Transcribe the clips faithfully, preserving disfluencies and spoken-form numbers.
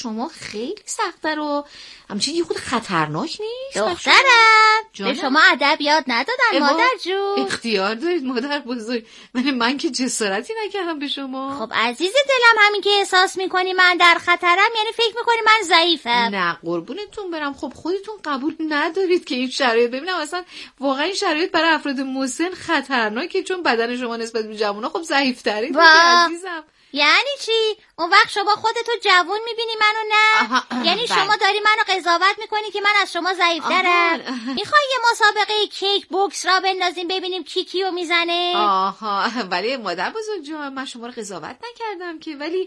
شما خیلی سخته رو همچنین یه خود خطرناک نیست؟ دخترم به شما ادب یاد ندادن مادر جون. اختیار دارید مادر بزرگ. من من که جسارتی نکردم به شما. خب عزیز دلم، همین که احساس میکنی من در خطرم یعنی فکر میکنی من ضعیفم. نه قربونتون برم. خب خودتون قبول ندارید که این شرایط، ببینم اصلا واقعا این شرایط برای افراد مسن خطرناکه، چون بدن شما نسبت به جوونا خب ضعیف‌ترید عزیزم. یعنی چی؟ اون وقت شما خودتو جوون میبینی منو نه؟ آها آها یعنی بله. شما داری منو قضاوت میکنی که من از شما ضعیف‌ترم. میخوای یه مسابقه کیک بوکس را بندازیم ببینیم کی کیو میزنه؟ آها ولی مادر بزرگ جان من شما رو قضاوت نکردم که، ولی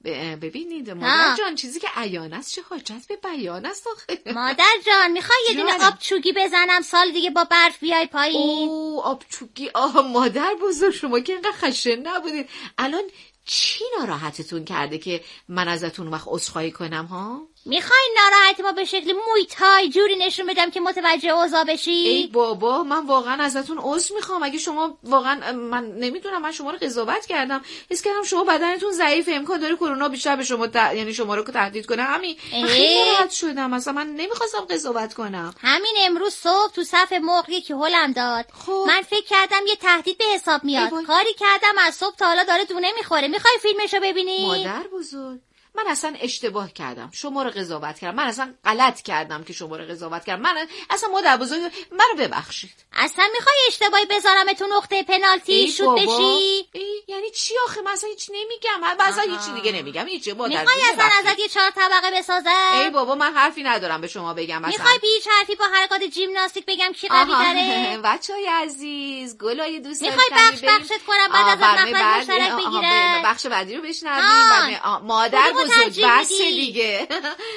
ببینید مادر جان چیزی که عیان است چه حاجت به بیان است آخه. مادر جان میخوای یه دونه آب چوگی بزنم سال دیگه با برف بیای پایین؟ اوه آب چوگی. آها مادر بزرگ شما که اینقدر خشن نبودید. الان چی ناراحتتون کرده که من ازتون وقت عذرخواهی کنم ها؟ میخواین ناراحت ما به شکل موی تای جوری نشون بدم که متوجه اوضاع بشی؟ ای بابا من واقعا ازتون عذر میخوام. اگه شما واقعا من نمیدونم من شما رو قضاوت کردم، حس کردم شما بدنتون ضعیفه، امکان داره کرونا بیشتر به شما ت... یعنی شما رو تهدید کنه. همین خیلی ناراحت شدم. اصلا من نمیخواستم قضاوت کنم. همین امروز صبح تو صف مرغ که هلم داد خب. من فکر کردم یه تهدید به حساب میاد. کاری کردم از صبح تا حالا داره دونه میخوره. میخوای فیلمشو ببینی؟ مادر بزرگ من اصلا اشتباه کردم، شما رو قضاوت کردم. من اصلا غلط کردم که شما رو قضاوت کردم. من اصلا مادر بزرگ منو ببخشید. اصلا میخوای اشتباهی بذارم تو نقطه پنالتی شوت بشی؟ ای یعنی چی آخه؟ من اصلا هیچ نمیگم. من اصلا هیچ نمیگم. نمیگم هیچ. مادر میخوای اصلا ازت یه چهار طبقه بسازم؟ ای بابا من حرفی ندارم به شما بگم. اصلا میخوای بیچ حرفی با حرکات ژیمناستیک بگم کی قوی تره؟ بچهای عزیز گلای دوست داشتنی میخوای بخش بخشت کنم بعد از نفر مشترک بگیرم؟ بخش بعدی رو بشنویم. مادر بزرگ بس دیگه.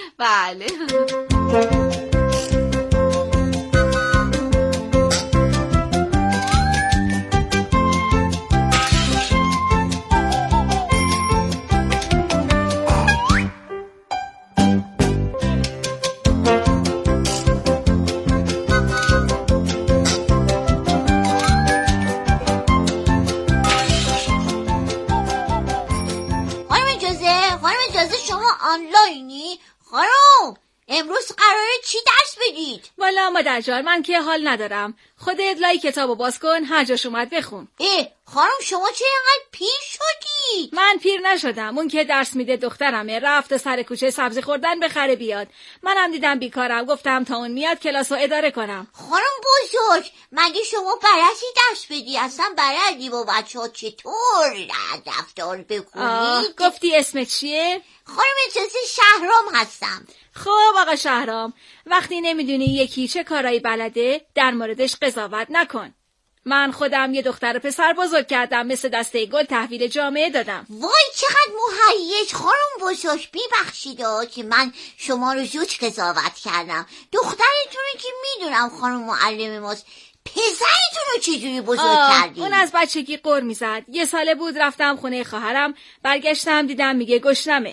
بله آنلاینی؟ خانم امروز قراره چی درس بدید؟ والا مادر جان من که حال ندارم. خودت لای کتابو باز کن هر جاش اومد بخون. ای خانم شما چه اینقدر پیر شدی؟ من پیر نشدم. اون که درس میده دخترمه، رفت سر کوچه سبزی خوردن بخره بیاد. منم دیدم بیکارم گفتم تا اون میاد کلاسو اداره کنم. خانم بزرگ مگه شما بلدی درس بدی؟ اصلا بلدی با بچه‌ها چطور رفتار بکنید؟ گفتی اسمت چیه؟ خانم اجازه شهرام هستم. خب آقا شهرام، وقتی نمیدونی یکی چه کارایی بلده در موردش قضاوت نکن. من خودم یه دختر و پسر بزرگ کردم، مثل دسته گل تحویل جامعه دادم. وای چقدر مهیج خانم بزرگ. ببخشید که من شما رو زود قضاوت کردم. دخترتونه که میدونم خانم معلم ماست. پسرتون رو چجوری بزرگ کردی؟ اون از بچگی قر میزد. یه ساله بود رفتم خونه خواهرم، برگشتم دیدم میگه گشنمه.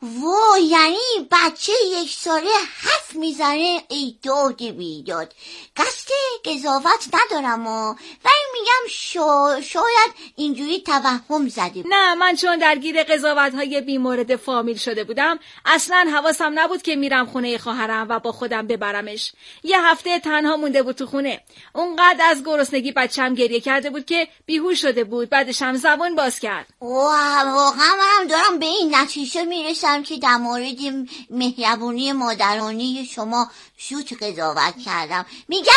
وای یعنی بچه یک ساله حرف میزنه؟ ای داد بیداد. قصد قضاوت ندارم و ولی میگم شا... شاید اینجوری توهم زده. نه من چون درگیر قضاوت های بی مورد فامیل شده بودم اصلا حواسم نبود که میرم خونه خواهرم و با خودم ببرمش. یه هفته تنها مونده بود تو خونه. اونقدر از گرسنگی بچم گریه کرده بود که بیهوش شده بود. بعدش هم زبان باز کرد. واقعا منم دارم به این نتیجه میرسم که در مورد مهربونی مادرانه شما زود قضاوت کردم. میگم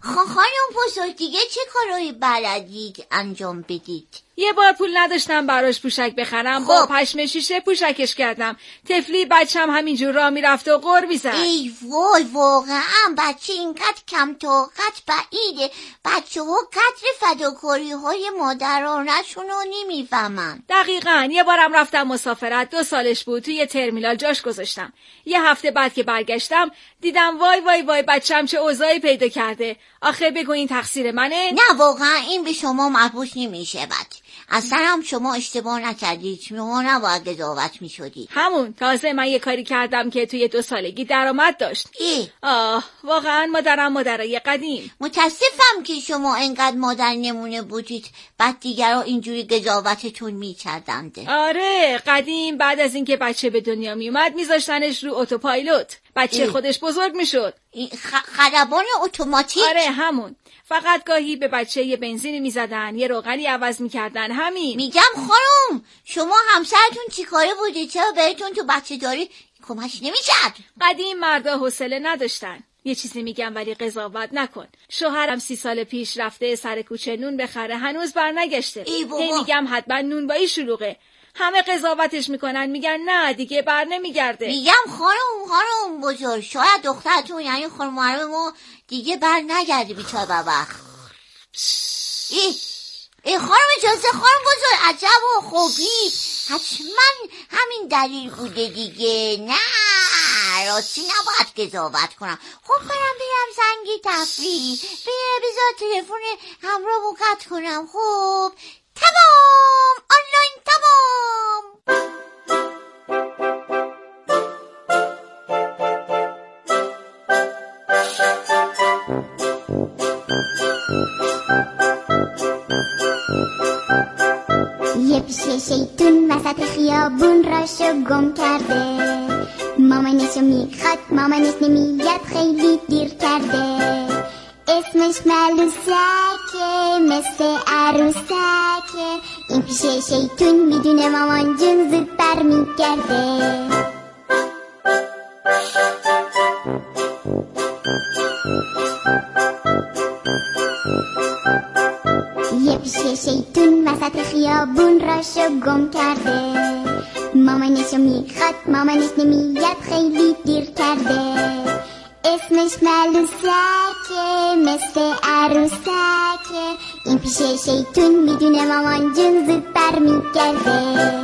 خانم بزرگ دیگه چه کارایی بلدید انجام بدید؟ یه بار پول نداشتم براش پوشک بخرم. خب. با پشم شیشه پوشکش کردم. طفلی بچم همینجور راه میرفت و غر میزد. ای وای واقعا بچه اینقدر کم طاقت بعیده. بچه ها قدر فداکاری های مادرانشون رو نمیفهمن. دقیقاً. یه بارم رفتم مسافرت، دو سالش بود، توی ترمینال جاش گذاشتم. یه هفته بعد که برگشتم دیدم وای وای وای بچم چه اوضاعی پیدا کرده. آخه بگو این تقصیر منه؟ نه واقعا این به شما مربوط نمیشه. بعد اصلا هم شما اشتباه نکردید، شما نباید قضاوت میشدید. همون تازه من یه کاری کردم که توی دو سالگی درآمد داشت. ای. آه واقعا مادرم مادرای قدیم. متاسفم که شما انقدر مادر نمونه بودید بعد دیگرها اینجوری قضاوتتون میکردند. آره قدیم بعد از اینکه بچه به دنیا میومد میذاشتنش رو اتوپایلوت، بچه ای. خودش بزرگ میشد. خلبان اتوماتیک؟ آره همون. فقط گاهی به بچه یه بنزینی میزدن، یه روغنی عوض میکردن، همین. میگم خانم شما همسرتون چیکاره بوده؟ چرا بهتون تو بچه داری کمک نمیکرد؟ قدیم مردا حوصله نداشتن. یه چیزی میگم ولی قضاوت نکن. شوهرم سی سال پیش رفته سر کوچه نون بخره، هنوز برنگشته. هی میگم حتما نونوایی شلوغه. همه قضاوتش میکنن، میگن نه دیگه بر نمیگرده. میگم خانم خانم بزرگ شاید دخترتون یعنی خانم معلم ما دیگه بر نگرده بیچاره بابا. ای ای خانم اجازه خانم بزرگ عجب و خوبی، حتما همین دلیل بوده دیگه. نه راستی نباید قضاوت کنم. خب برم بیرم زنگی تفریح، بیره بذار تلفن همراه رو قطع کنم. خب تمام آنلاین تمام. یه پیشه شیطون وسط خیابون راشو گم کرده، مامانشو میخواد مامانش نمیاد خیلی دیر کرده. اسمش ملوسکه مثل عروسکه، این پیشه شیطون میدونه مامان جون زود بر میگرده. یه پیشه شیطون وسط خیابون راشو گم کرده، مامانشو میخواد مامانش نمیاد خیلی دیر کرده. اسمش ملوسکه مثل عروسکه، این پیشه شیطون میدونه مامان جون زود بر میگرده.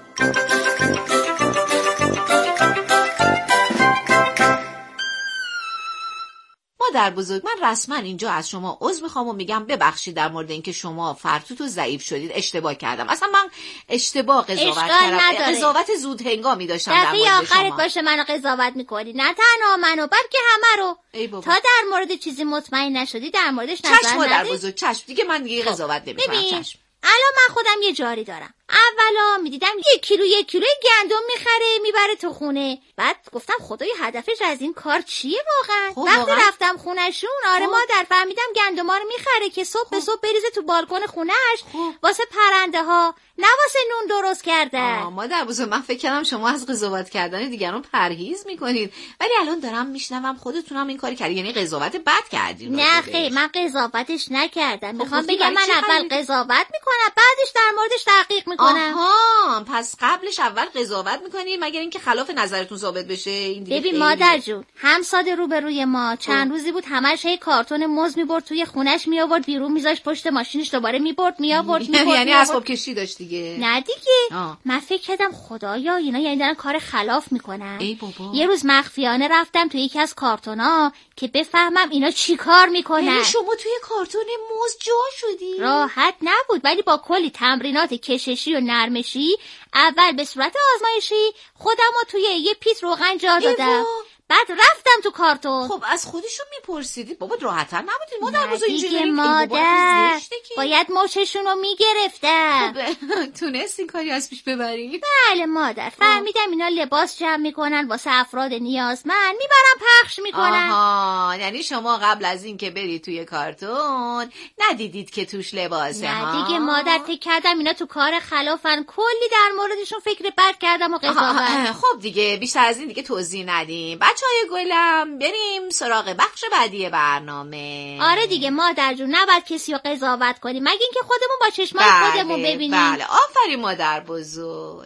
مادر بزرگ من رسما اینجا از شما عذر میخوام و میگم ببخشید در مورد اینکه شما فرتوت و ضعیف شدید. اشتباه کردم، اصلا من اشتباه قضاوت کردم. قضاوت زود هنگامی داشتم در مورد شما. دفعه آخرت باشه منو قضاوت میکنی، نه تنها منو بلکه همه رو. تا در مورد چیزی مطمئن نشدی در موردش نظر ندی. چشم مادر بزرگ چشم، دیگه من دیگه قضاوت نمیکنم. چشم. الان من خودم یه جاری دارم. اولا میدیدم یک کیلو یک کیلو گندم میخره میبره تو خونه. بعد گفتم خدای هدفش از این کار چیه واقعا؟ وقتی واقعا؟ رفتم خونهشون آره مادر فهمیدم گندما رو میخره که صبح به صبح بریزه تو بالکن خونهش واسه پرنده ها، نه واسه نون درست کرده. مادر بزرگ من فکر کردم شما از قضاوت کردن دیگران پرهیز میکنید، ولی الان دارم میشنوم خودتونم این کاری کردین، یعنی قضاوت بد کردین. نه خیر من قضاوتش نکردم. میخوام بگم من اول قضاوت میکنم بعدش در موردش تحقیق میکنم. آها پس قبلش اول قضاوت میکنی مگر اینکه خلاف نظرتون ثابت بشه. این دیگه ببین مادر جون همساده روبروی ما چند روزی بود همش هی کارتون موز میبرد توی خونش می آورد بیرون میذاش پشت ماشینش دوباره میبرد می آورد یعنی اسباب کشی داشت دیگه. نه دیگه آه. من فکر کردم خدایا اینا یعنی دارن کار خلاف میکنن. ای بابا. یه روز مخفیانه رفتم توی یکی از کارتونا که بفهمم اینا چی کار میکنن. یعنی شما توی کارتون موز جا شدی؟ راحت نبود ولی با کلی تمرینات کششی و نرمشی اول به صورت آزمایشی خودمو توی یه پیت روغن جا دادم. بعد رفتم تو کارتون. خب از خودشون میپرسیدید بابا راحت‌تر نبودید مادر بزرگ اینجوری مادر باید موچشون رو میگرفتم. خب تونستین کاری از پیش ببرید؟ بله مادر فهمیدم اینا لباس جمع میکنن واسه افراد نیازمند میبرن پخش میکنن. آها یعنی شما قبل از این که برید توی کارتون ندیدید که توش لباسه؟ نه دیگه مادر فکر کردم اینا تو کار خلافن، کلی در موردشون فکر بد کردم و قضاوت. خب دیگه بیشتر از این دیگه توضیح ندیم. بچهای گلم بریم سراغ بخش بعدی برنامه. آره دیگه مادر جون نباید کسی رو قضاوت کنیم مگه اینکه خودمون با چشمای بله، خودمون ببینیم. بله آفرین مادر بزرگ.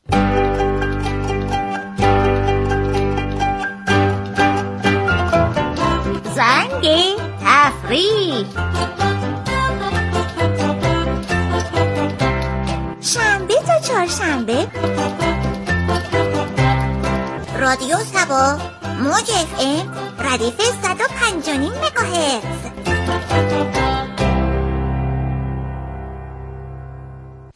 زنگ تفریح. شنبه تا چهارشنبه رادیو سبا موج اف ام ردیف صد و پنج و نیم مگاهرتز.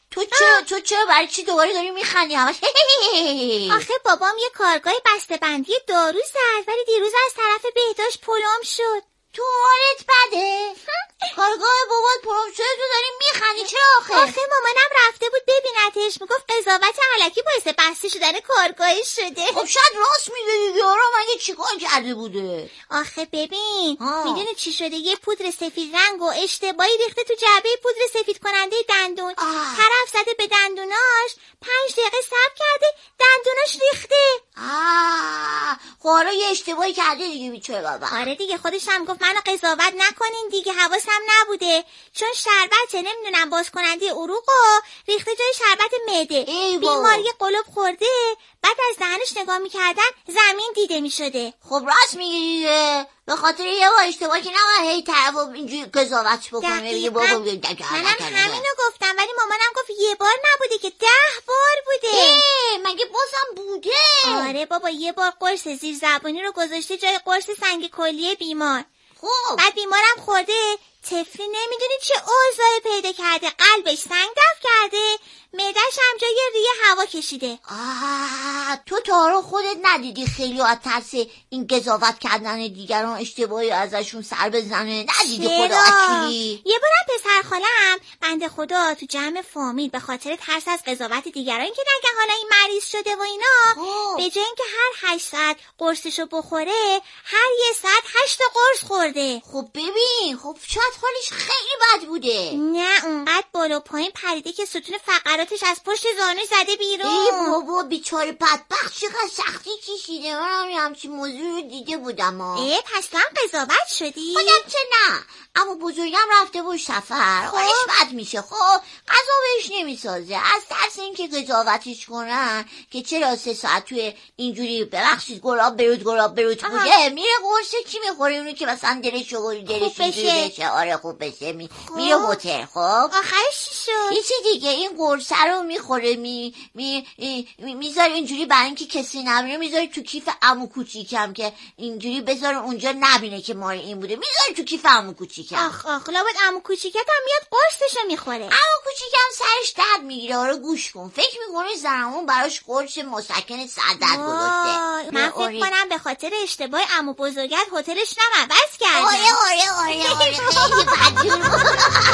تو چرا تو چرا برای چی دوباره داری میخندی همش؟ آخه بابام یه کارگاه بسته‌بندی دارو زد ولی دیروز از طرف بهداشت پلم شد. تو حالت بده؟ کارگاه بابات پلم شده تو داری میخندی چرا آخه؟ آخه مامانم رفته بود ببینتش، میگفت قضاوت علکی باعث بسته شدن کارگاهش شده. خب شاید راست میگه دیگه. آره مگه چیکار کرده بوده؟ آخه ببین میدونی چی شده؟ یه پودر سفید رنگ و اشتباهی ریخته تو جعبه پودر سفید کننده دندون. آه. طرف زده به دندوناش، پنج دقیقه صبر کرده دندوناش ریخته. آه خب حالا یه اشتباهی کرده دیگه بیچاره بابا. آره دیگه خودش هم گفت منو قضاوت نکنین دیگه، حواسم نبوده، چون شربت نمیدونم باز کننده عروق و ریخته جای شربت معده. بیماری قلوب خورده، بعد از دهنش نگاه میکردن زمین دیده میشده. خب راست میگی دیگه، به خاطر یه بار اشتباه که نباید هی طرفو اینجوری قضاوت بکنه. دیگه بابا منم همینو گفتم ولی مامانم گفت یه بار نبوده که ده بار بوده. مگه بازم بوده؟ آره بابا یه بار قرص زیر زبانی رو گذاشته جای قرص سنگ کلیه بیمار. خب بعد بیمارم خورده، طفلی نمیدونی چه اوضاعی پیدا کرده، قلبش سنگ دفع کرده، معده‌ش هم جای ریه هوا کشیده. آه تو تا رو خودت ندیدی خیلی از ترس این قضاوت کردن دیگران اشتباهی ازشون سر بزنه؟ ندیدی خدا اکیلی؟ یه بارم پسر خالم بنده خدا تو جمع فامیل به خاطر ترس از قضاوت دیگران که نگه حالا این مریض شده و اینا خوب. به جای اینکه هر هشت ساعت قرصشو بخوره هر یه ساعت هشت قرص خورده. خب ببین خب شاید حالش خیلی بد بوده. نه اونقدر بالا پایین پریده که ستون فقراتش از پشت زانو زده بیرون. ای بابا بیچاره بدبخت چقدر سختی کشیده. من هم همچین موضوع رو دیده بودم. اه پس تو هم قضاوت شدی؟ خودم چه نه، اما بزرگم رفته بود سفر، حالش بد میشه. خب غذا بهش نمیسازه، از ترس اینکه قضاوتش کنن که چرا سه ساعت توی اینجوری ببخشید گلاب برود گلاب برود بوده میره قرص چی میخوره اونو که مثلا دلش شغل دلش اینجوری بشه. آره خوب بشه می... میره هتل. خب آخرش چی شد؟ یه چی دیگه این قرص رو میخوره می می میذاره اینجوری برای اینکه کسی نبینه، میذاره تو کیف عمو کوچیکم که اینجوری بذاره اونجا نبینه که مال این بوده، میذاره تو کیف عمو کوچیکم. آخ آخ لابد عمو کوچیکت هم میاد قرصشو میخوره. عمو کوچیکم سرش درد میگیره. آره گوش کن، فکر میکنه زنمون براش قرص مسکن سردرد گذاشته. من فکر کنم به خاطر اشتباه عمو بزرگت هتلش نم عوض کرده. آره آره آره آره خیلی بدجور.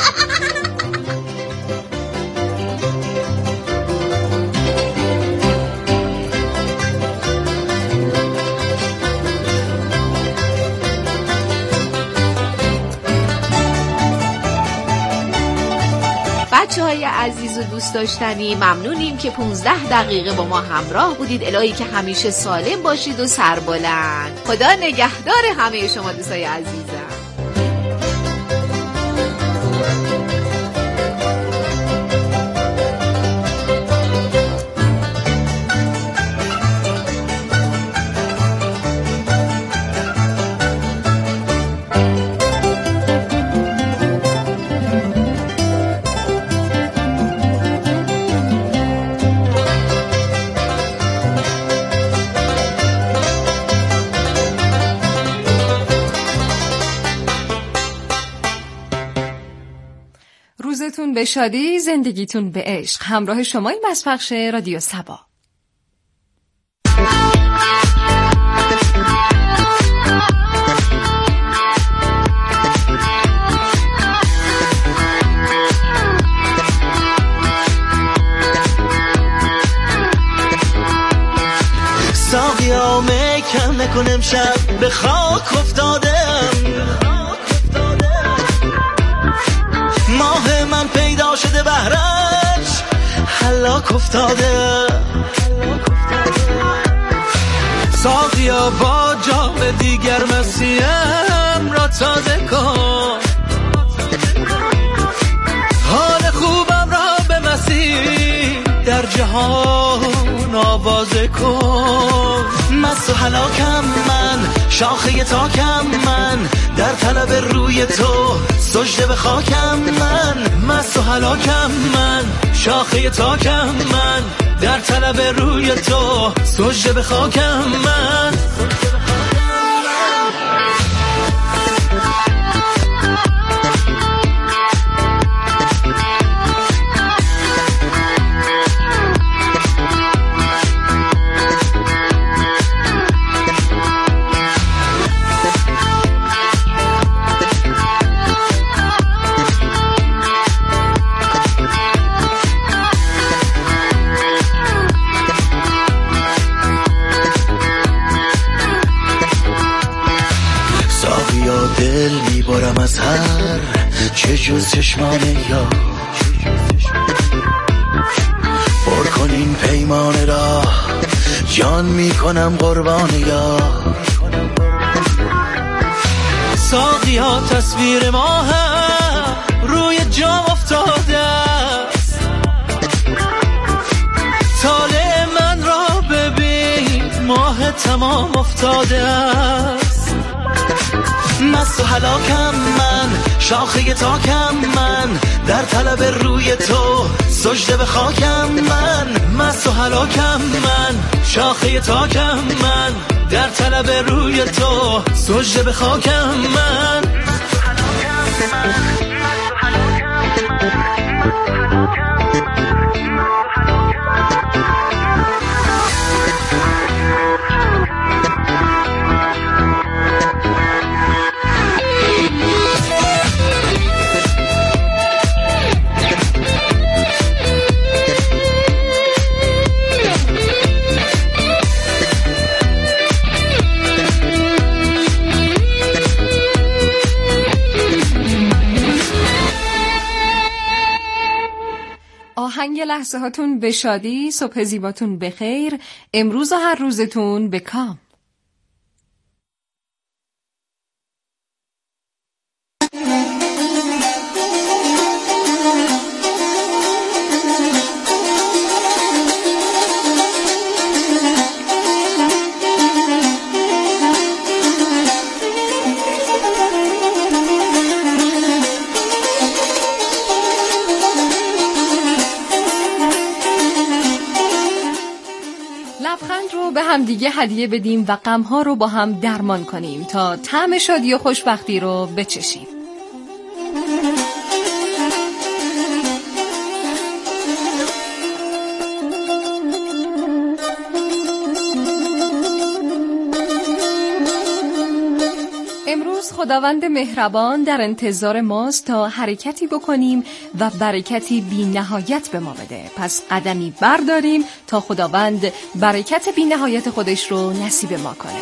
بچه‌های عزیز و دوست داشتنی، ممنونیم که پونزده دقیقه با ما همراه بودید. الهی که همیشه سالم باشید و سربلند. خدا نگهدار همه شما دوستای عزیزم. روزتون به شادی، زندگیتون به عشق. همراه شما این بسپخش رادیو سبا. ساقیا میکن نکن امشب به خاک افتادم، ماه من پیدا شده بهرش هلاک افتاده. ساقیا با جام دیگر مسیم را تازه کن، حال خوبم را به مسیح در جهان آوازه کن. مست و هلاکم من، شاخه تاکم من، در طلب روی تو سجده به خاکم من. مست و هلاکم من، شاخه تاکم من، در طلب روی تو سجده به خاکم من. چه جز چشمان یا پر کنین پیمان را جان میکنم قربان یا ساقی ها تصویر ما هم روی جام افتاده است طالع من را ببین ماه تمام افتاده است مست و هلاکم من شاخه تاکم من در طلب روی تو سجده به خاکم من مست و هلاکم من شاخه تاکم من در طلب روی تو سجده به خاکم من آهنگ لحظه هاتون به شادی، صبح زیباتون بخیر، امروز و هر روزتون به کام. به هم دیگه هدیه بدیم و غم‌ها رو با هم درمان کنیم تا طعم شادی و خوشبختی رو بچشیم. امروز خداوند مهربان در انتظار ماست تا حرکتی بکنیم و برکتی بی نهایت به ما بده. پس قدمی برداریم تا خداوند برکت بی نهایت خودش رو نصیب ما کنه.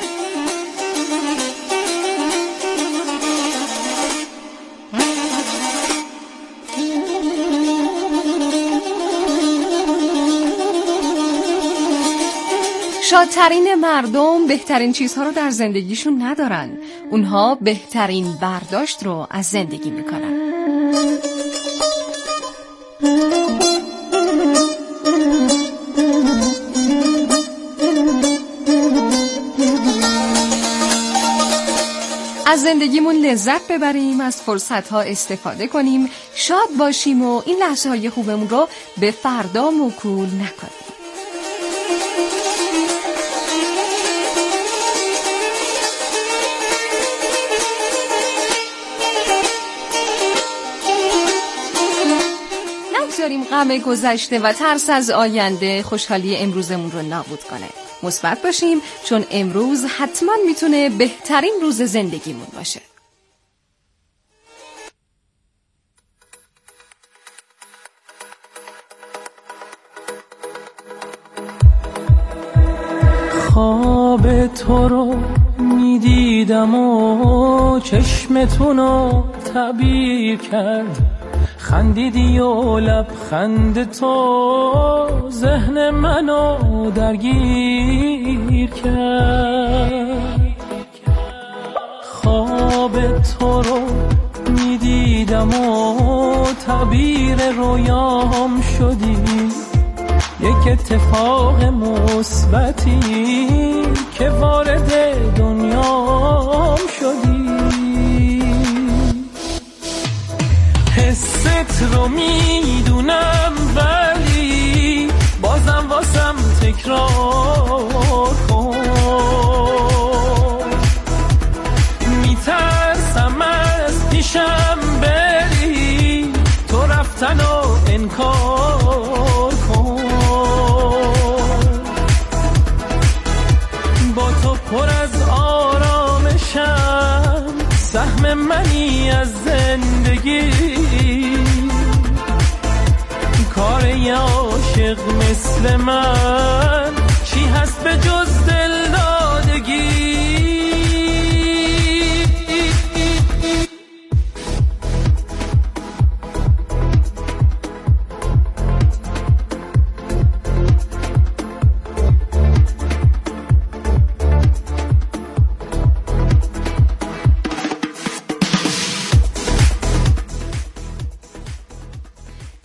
شادترین مردم بهترین چیزها رو در زندگیشون ندارن. اونها بهترین برداشت رو از زندگی میکنن. از زندگیمون لذت ببریم، از فرصتها استفاده کنیم، شاد باشیم و این لحظه های خوبمون رو به فردا موکول نکنیم. داریم غم گذشته و ترس از آینده خوشحالی امروزمون رو نابود کنه. مثبت باشیم چون امروز حتما میتونه بهترین روز زندگیمون باشه. خواب تو رو میدیدم و چشمتون رو تعبیر کرد، خندیدی و لبخند تو ذهن منو درگیر کرد. خواب تو رو میدیدم و تعبیر رویام شدی، یک اتفاق مثبتی که وارد دنیام شدی. حست رو میدونم ولی بازم واسم تکرار کن. میترسم از پیشم بری، تو رفتن و انکار کن. با تو پر از آرامشم، سهم منی از زندگی. کار یه عاشق مثل من چی هست به جز دلدادگی؟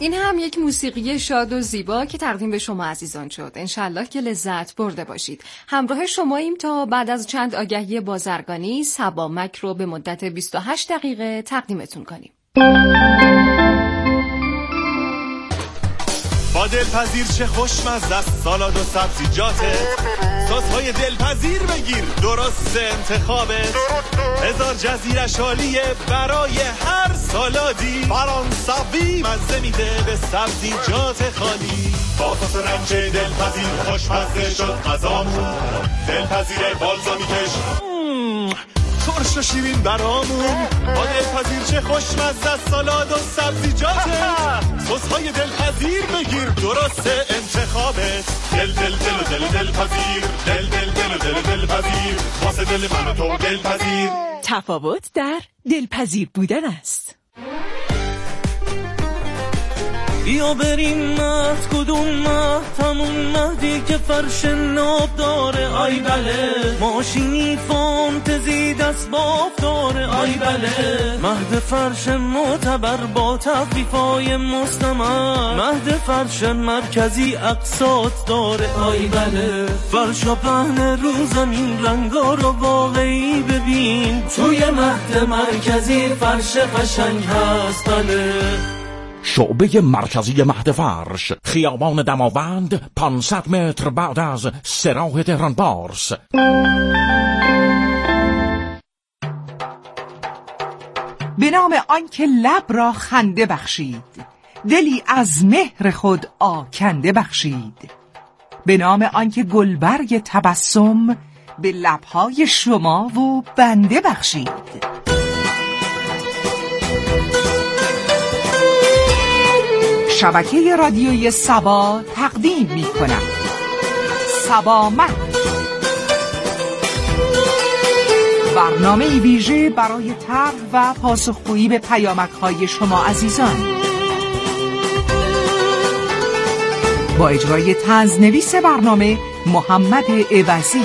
این هم یک موسیقی شاد و زیبا که تقدیم به شما عزیزان شد. انشالله که لذت برده باشید. همراه شماییم تا بعد از چند آگهی بازرگانی سبامک رو به مدت بیست و هشت دقیقه تقدیمتون کنیم. با دلپذیر چه خوشمزه است سالاد و سبزیجاته، سس‌های دلپذیر بگیر درست انتخابت، هزار جزیرش عالیه برای هر سالادی، فرانسوی مزه میده به سبزیجات خالی، با سس رنج دلپذیر خوشمزه شد غذامون، دلپذیر بالزامیکش ترش و شیرین برامون، با دلپذیر چه خوشمزه است سالاد و سبزیجاته، سس‌های دلپذیر بگیر درست انتخابت، دل دل دل و دل دلپذیر، دل دل دل و دل دلپذیر، واسه دل من و تو دلپذیر. تفاوت در دلپذیر بودن است. بیا بریم مهد کدوم مهد، همون مهدی که فرش ناب داره، آی بله ماشینی فانتزی دست باف داره، آی بله مهد فرش معتبر با تخفیفای مستمر، مهد فرش مرکزی اقساط داره، آی بله فرش و پهن رو زمین رنگا رو واقعی ببین، توی مهد مرکزی فرش قشنگ هست بله. شعبه مرکزی مهد فرش، خیابان دماوند، پانصد متر بعد از سراح تهران پارس. به نام آنکه لب را خنده بخشید، دلی از مهر خود آکنده بخشید، به نام آنکه گلبرگ تبسم به لبهای شما و بنده بخشید. شبکه رادیویی سبا تقدیم می کند سبامک، برنامه ویژه برای طرح و پاسخگویی به پیامک‌های شما عزیزان، با اجرای طنزنویس برنامه محمد عوضی.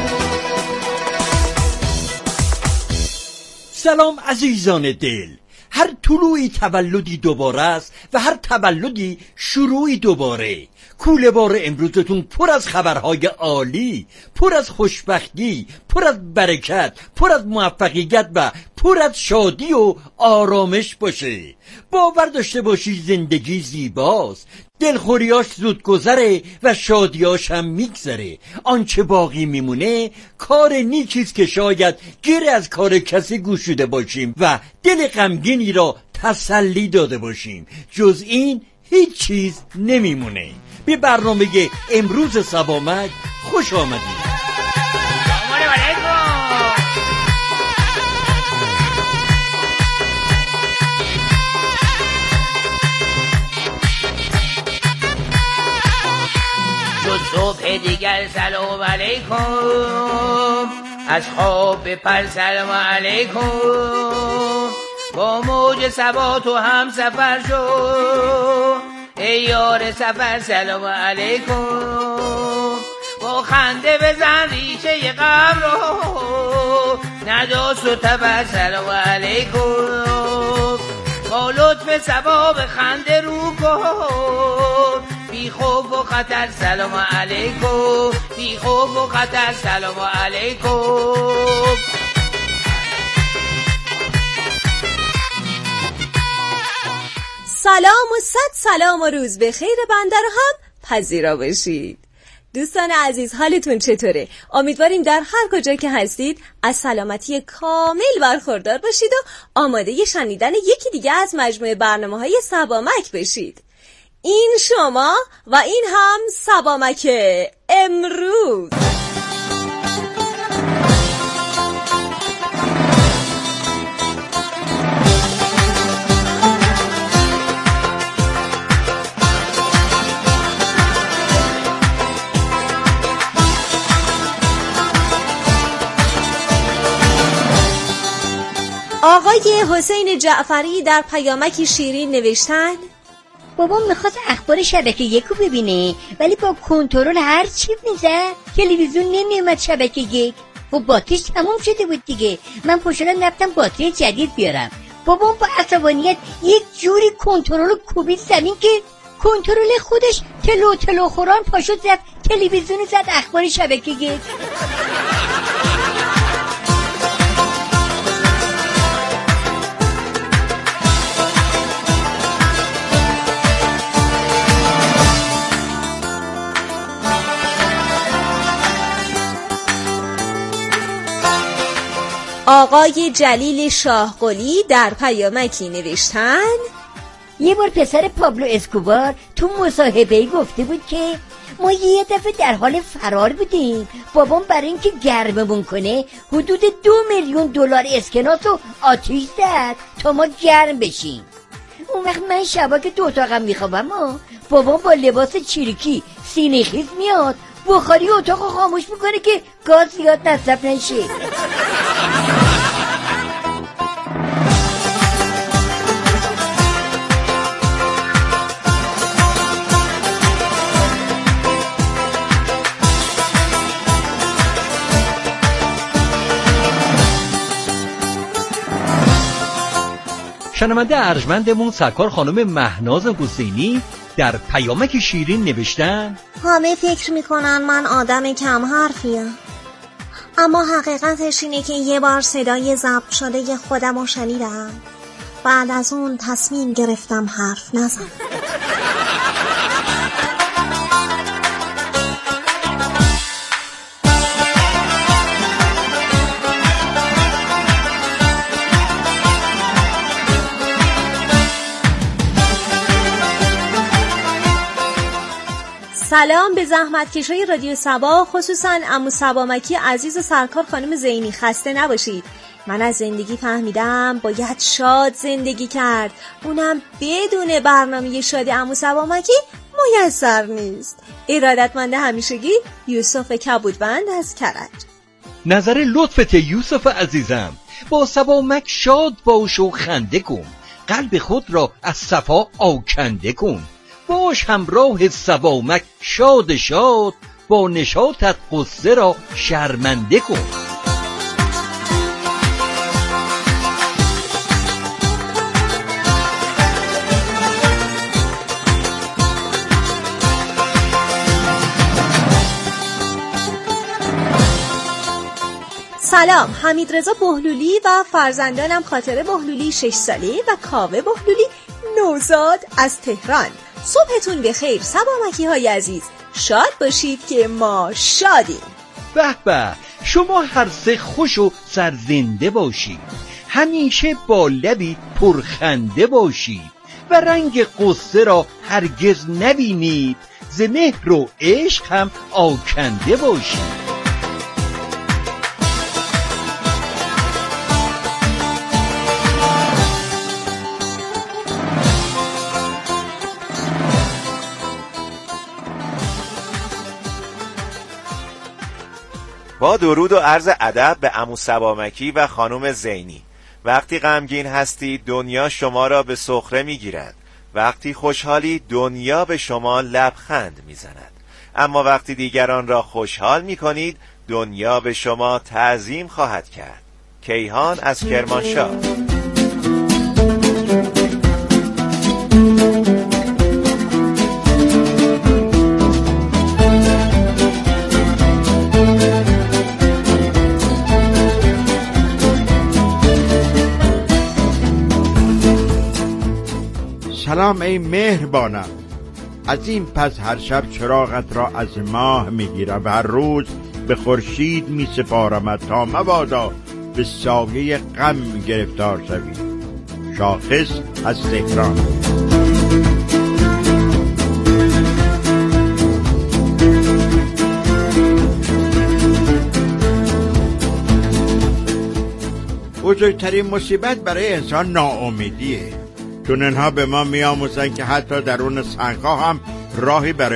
سلام عزیزان دل، هر طلوعی تولدی دوباره است و هر تولدی شروعی دوباره. کوله بار امروزتون پر از خبرهای عالی، پر از خوشبختی، پر از برکت، پر از موفقیت و پر از شادی و آرامش باشه. باور داشته باشی زندگی زیباست، دلخوریاش زود گذره و شادیاش هم میگذره. آنچه باقی میمونه کار نیکیست که شاید گره از کار کسی گشوده باشیم و دل غمگینی را تسلی داده باشیم. جز این هیچ چیز نمیمونه. به برنامه امروز سبامک خوش آمدید. صبح دیگر سلام علیکم، از خواب بپر سلام علیکم، با موج صبا تو هم سفر شو، ای یار سفر سلام علیکم، با خنده بزن ریشه غم رو، نداس و تبر سلام علیکم، با لطف صبا به خنده رو کن، بی خوف و خطر سلام علیکم، بی خوف و خطر سلام علیکم. سلام و صد سلام و روز بخیر بنده رو هم پذیرا باشید. دوستان عزیز حالتون چطوره؟ امیدواریم در هر کجا که هستید از سلامتی کامل برخوردار باشید و آماده شنیدن یکی دیگه از مجموعه برنامه‌های سبامک بشید. این شما و این هم سبامک امروز. آقای حسین جعفری در پیامکی شیرین نوشتن: بابام میخواست اخبار شبکه یکو ببینه ولی با کنترل هر چیپ میزد تلویزیون نمیومد شبکه یک و باتریش تموم شده بود دیگه. من پشتن رفتم باتری جدید بیارم. بابام با عصبانیت یک جوری کنترل کوبید زمین که کنترل خودش تلو تلو خوران پاشو زد، تلویزیون زد، اخبار شبکه گفت. آقای جلیل شاهقلی در پیامکی نوشتن: یه بار پسر پابلو اسکوبار تو مصاحبه‌ای گفته بود که ما یه دفعه در حال فرار بودیم، بابام برای اینکه گرممون کنه حدود دو میلیون دلار اسکناس و آتیش زد تا ما گرم بشیم. اون وقت من شبا که دو اتاقم میخوابم و بابام با لباس چریکی سینه خیز میاد بخاری اتاقو خاموش میکنه که گاز زیاد مصرف نشه. شنونده ارجمندمون سرکار خانم مهناز حسینی در پیامک شیرین نوشتن: همه فکر میکنن من آدم کم حرفیم، اما حقیقتش اینه که یه بار صدای ضبط شده خودم رو شنیدم، بعد از اون تصمیم گرفتم حرف نزنم. سلام به زحمتکشای رادیو صبا، خصوصا عمو صبامکی عزیز و سرکار خانم زینی. خسته نباشید. من از زندگی فهمیدم باید شاد زندگی کرد، اونم بدون برنامه شادی عمو صبامکی میسر نیست. ارادتمند همیشگی یوسف کبودبند از کرج. نظر لطفت یوسف عزیزم. با صبامک شاد باش و خنده کن، قلب خود را از صفا آکنده کن. باش همراه صبامک شاد شاد، با نشاطت قصه را شرمنده کن. سلام، حمیدرضا بهلولی و فرزندانم خاطره بهلولی شش ساله و کاوه بهلولی نوزاد از تهران. صبحتون بخیر صبامکی های عزیز، شاد باشید که ما شادیم. به به، شما هر سه خوش و سرزنده باشید، همیشه با لبی پرخنده باشید و رنگ قصه را هرگز نبینید، ز مهر و عشق هم آکنده باشید. با درود و عرض ادب به عمو صبامکی و خانم زینی. وقتی غمگین هستی دنیا شما را به سخره میگیرد، وقتی خوشحالی دنیا به شما لبخند میزند، اما وقتی دیگران را خوشحال میکنید دنیا به شما تعظیم خواهد کرد. کیهان از کرمانشاه. سلام ای مهربانم، از این پس هر شب چراغت را از ماه میگیرم و هر روز به خورشید میسپارمت تا مبادا به سایه غم گرفتار شوی. شاخص از تهران. بزرگترین مصیبت برای انسان ناامیدیه، چون اینها به ما میآموزند که حتی درون سنگ‌ها هم راهی برای